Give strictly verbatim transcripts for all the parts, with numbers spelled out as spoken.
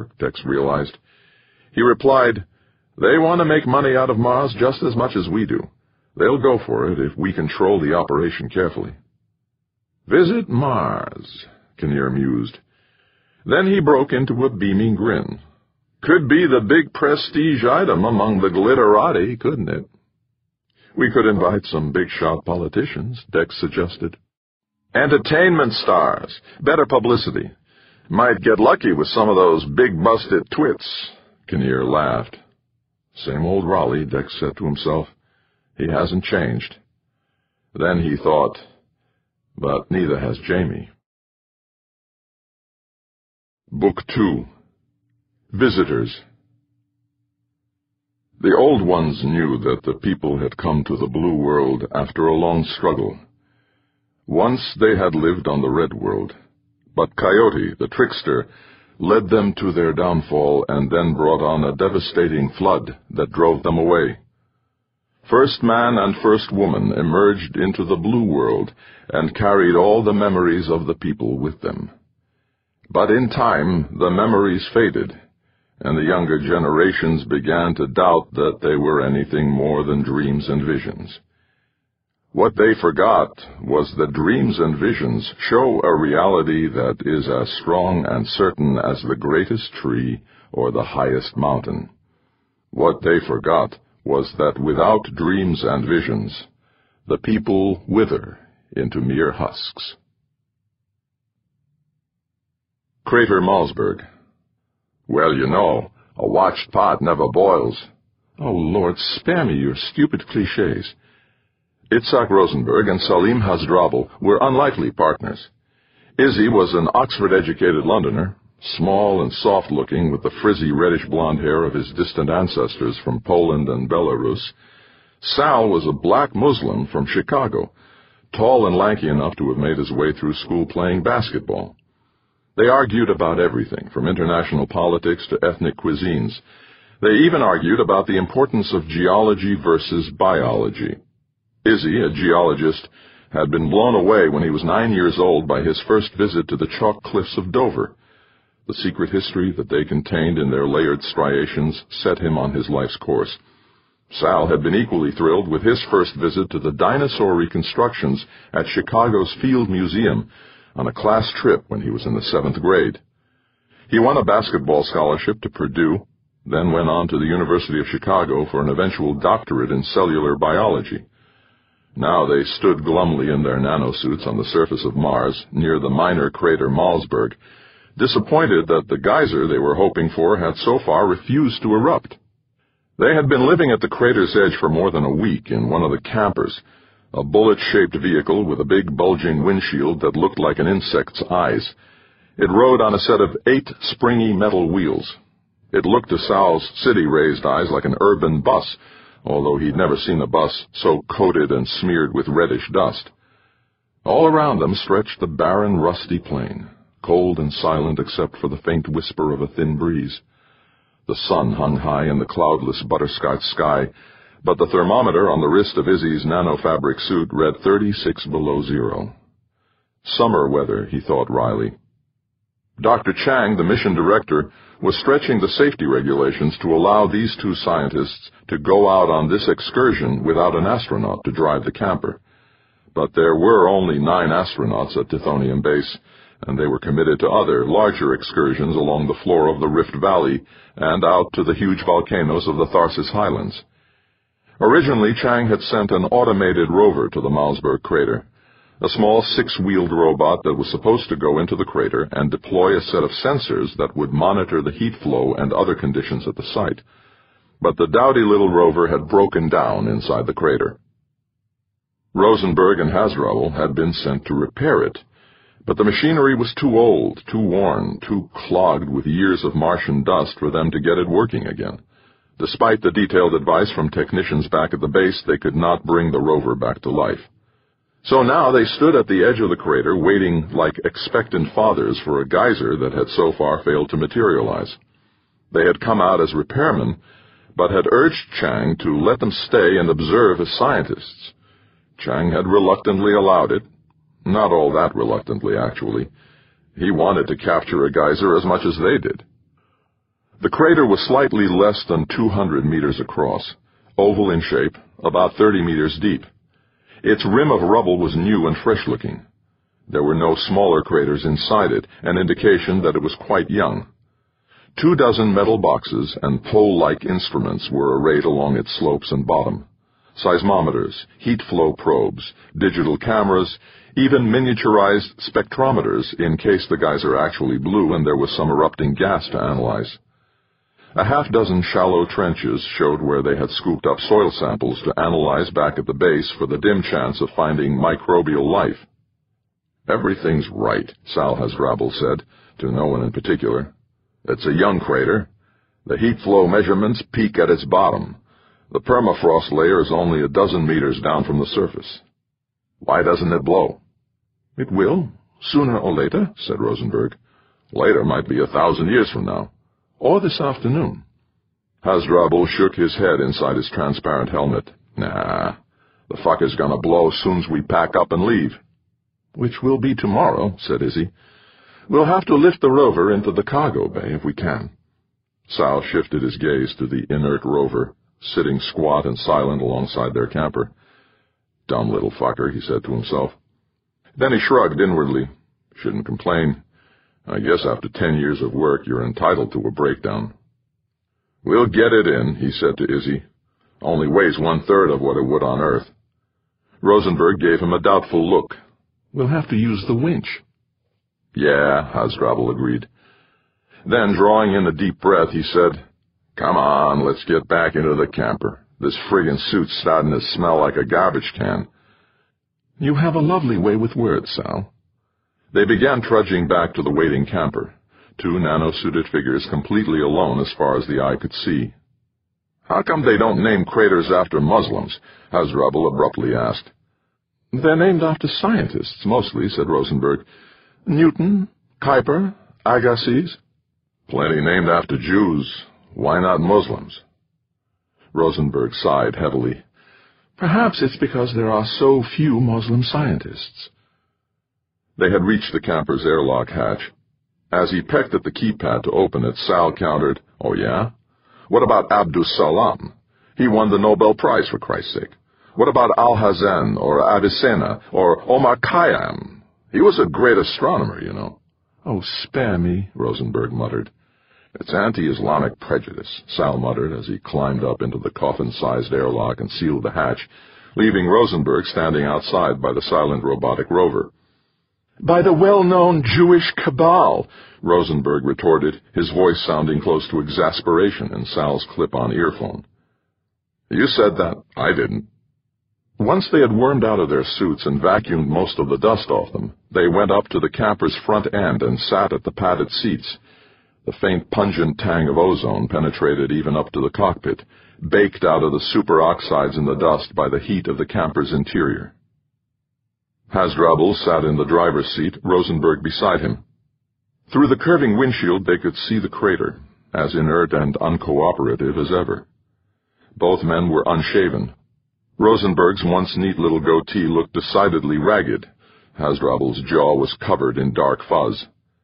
Dex realized. He replied, "They want to make money out of Mars just as much as we do. They'll go for it if we control the operation carefully." "Visit Mars," Kinnear mused. Then he broke into a beaming grin. "Could be the big prestige item among the glitterati, couldn't it?" "We could invite some big-shot politicians," Dex suggested. "Entertainment stars. Better publicity. Might get lucky with some of those big-busted twits." Kinnear laughed. "Same old Raleigh," Dex said to himself. "He hasn't changed." Then he thought, but neither has Jamie. Book two. Visitors. The Old Ones knew that the people had come to the Blue World after a long struggle. Once they had lived on the Red World, but Coyote, the trickster, led them to their downfall and then brought on a devastating flood that drove them away. First man and first woman emerged into the Blue World and carried all the memories of the people with them. But in time, the memories faded, and the younger generations began to doubt that they were anything more than dreams and visions. What they forgot was that dreams and visions show a reality that is as strong and certain as the greatest tree or the highest mountain. What they forgot was that without dreams and visions, the people wither into mere husks. Crater Malzberg. "Well, you know, a watched pot never boils." "Oh, Lord, spare me your stupid cliches." Itzhak Rosenberg and Salim Hasdrubal were unlikely partners. Izzy was an Oxford-educated Londoner, small and soft-looking with the frizzy reddish-blonde hair of his distant ancestors from Poland and Belarus. Sal was a black Muslim from Chicago, tall and lanky enough to have made his way through school playing basketball. They argued about everything, from international politics to ethnic cuisines. They even argued about the importance of geology versus biology. Izzy, a geologist, had been blown away when he was nine years old by his first visit to the chalk cliffs of Dover. The secret history that they contained in their layered striations set him on his life's course. Sal had been equally thrilled with his first visit to the dinosaur reconstructions at Chicago's Field Museum on a class trip when he was in the seventh grade. He won a basketball scholarship to Purdue, then went on to the University of Chicago for an eventual doctorate in cellular biology. Now they stood glumly in their nanosuits on the surface of Mars, near the minor crater Malzberg, disappointed that the geyser they were hoping for had so far refused to erupt. They had been living at the crater's edge for more than a week in one of the campers, a bullet-shaped vehicle with a big bulging windshield that looked like an insect's eyes. It rode on a set of eight springy metal wheels. It looked to Sal's city-raised eyes like an urban bus, although he'd never seen a bus so coated and smeared with reddish dust. All around them stretched the barren, rusty plain, cold and silent except for the faint whisper of a thin breeze. The sun hung high in the cloudless butterscotch sky, but the thermometer on the wrist of Izzy's nanofabric suit read thirty-six below zero. Summer weather, he thought wryly. Doctor Chang, the mission director, was stretching the safety regulations to allow these two scientists to go out on this excursion without an astronaut to drive the camper. But there were only nine astronauts at Tithonium Base, and they were committed to other, larger excursions along the floor of the Rift Valley and out to the huge volcanoes of the Tharsis Highlands. Originally, Chang had sent an automated rover to the Malzberg crater, a small six-wheeled robot that was supposed to go into the crater and deploy a set of sensors that would monitor the heat flow and other conditions at the site. But the dowdy little rover had broken down inside the crater. Rosenberg and Hasdrubal had been sent to repair it, but the machinery was too old, too worn, too clogged with years of Martian dust for them to get it working again. Despite the detailed advice from technicians back at the base, they could not bring the rover back to life. So now they stood at the edge of the crater, waiting like expectant fathers for a geyser that had so far failed to materialize. They had come out as repairmen, but had urged Chang to let them stay and observe as scientists. Chang had reluctantly allowed it. Not all that reluctantly, actually. He wanted to capture a geyser as much as they did. The crater was slightly less than two hundred meters across, oval in shape, about thirty meters deep. Its rim of rubble was new and fresh-looking. There were no smaller craters inside it, an indication that it was quite young. Two dozen metal boxes and pole-like instruments were arrayed along its slopes and bottom. Seismometers, heat flow probes, digital cameras, even miniaturized spectrometers in case the geyser actually blew and there was some erupting gas to analyze. A half dozen shallow trenches showed where they had scooped up soil samples to analyze back at the base for the dim chance of finding microbial life. "Everything's right," Sal Hasdrubal said, to no one in particular. "It's a young crater. The heat flow measurements peak at its bottom. The permafrost layer is only a dozen meters down from the surface. Why doesn't it blow?" "It will, sooner or later," said Rosenberg. "Later might be a thousand years from now. Or this afternoon." Hasdrubal shook his head inside his transparent helmet. "Nah, the fucker's gonna blow soon as we pack up and leave." "Which will be tomorrow," said Izzy. "We'll have to lift the rover into the cargo bay if we can." Sal shifted his gaze to the inert rover, sitting squat and silent alongside their camper. "Dumb little fucker," he said to himself. Then he shrugged inwardly. "Shouldn't complain. I guess after ten years of work you're entitled to a breakdown." "We'll get it in," he said to Izzy. "Only weighs one-third of what it would on Earth." Rosenberg gave him a doubtful look. "We'll have to use the winch." "Yeah," Hasdrubal agreed. Then, drawing in a deep breath, he said, "Come on, let's get back into the camper. This friggin' suit's starting to smell like a garbage can." "You have a lovely way with words, Sal." They began trudging back to the waiting camper, two nano-suited figures completely alone as far as the eye could see. "How come they don't name craters after Muslims?" Hasdrubal abruptly asked. "They're named after scientists, mostly," said Rosenberg. "Newton, Kuiper, Agassiz." "Plenty named after Jews. Why not Muslims?" Rosenberg sighed heavily. "Perhaps it's because there are so few Muslim scientists." They had reached the camper's airlock hatch. As he pecked at the keypad to open it, Sal countered, "Oh, yeah? What about Abdus Salam? He won the Nobel Prize, for Christ's sake. What about Alhazen, or Avicenna, or Omar Khayyam? He was a great astronomer, you know." "Oh, spare me," Rosenberg muttered. "It's anti-Islamic prejudice," Sal muttered as he climbed up into the coffin-sized airlock and sealed the hatch, leaving Rosenberg standing outside by the silent robotic rover. "By the well-known Jewish cabal," Rosenberg retorted, his voice sounding close to exasperation in Sal's clip-on earphone. "You said that. I didn't." Once they had wormed out of their suits and vacuumed most of the dust off them, they went up to the camper's front end and sat at the padded seats. The faint pungent tang of ozone penetrated even up to the cockpit, baked out of the superoxides in the dust by the heat of the camper's interior. Hasdrubal sat in the driver's seat, Rosenberg beside him. Through the curving windshield they could see the crater, as inert and uncooperative as ever. Both men were unshaven. Rosenberg's once neat little goatee looked decidedly ragged. Hasdrubal's jaw was covered in dark fuzz.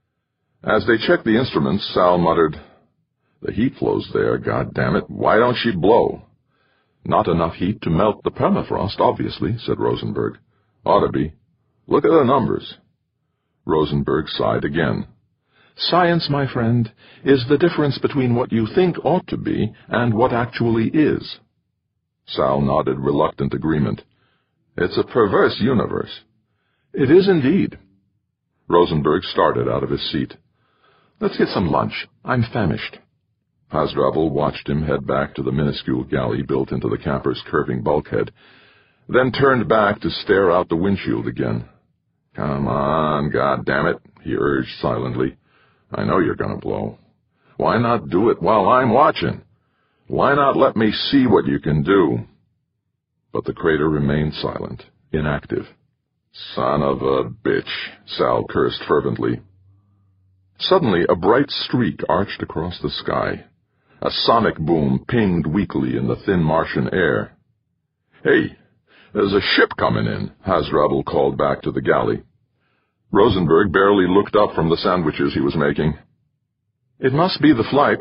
As they checked the instruments, Sal muttered, "The heat flows there, goddammit. Why don't she blow?" "Not enough heat to melt the permafrost, obviously," said Rosenberg. "Ought to be. Look at the numbers." Rosenberg sighed again. "Science, my friend, is the difference between what you think ought to be and what actually is." Sal nodded reluctant agreement. "It's a perverse universe." "It is indeed." Rosenberg started out of his seat. "Let's get some lunch. I'm famished." Hasdrubal watched him head back to the minuscule galley built into the camper's curving bulkhead, then turned back to stare out the windshield again. "Come on, goddammit," he urged silently. "I know you're going to blow. Why not do it while I'm watching? Why not let me see what you can do?" But the crater remained silent, inactive. "Son of a bitch," Sal cursed fervently. Suddenly a bright streak arched across the sky. A sonic boom pinged weakly in the thin Martian air. "Hey, there's a ship coming in," Hasdrubal called back to the galley. Rosenberg barely looked up from the sandwiches he was making. "It must be the flight,"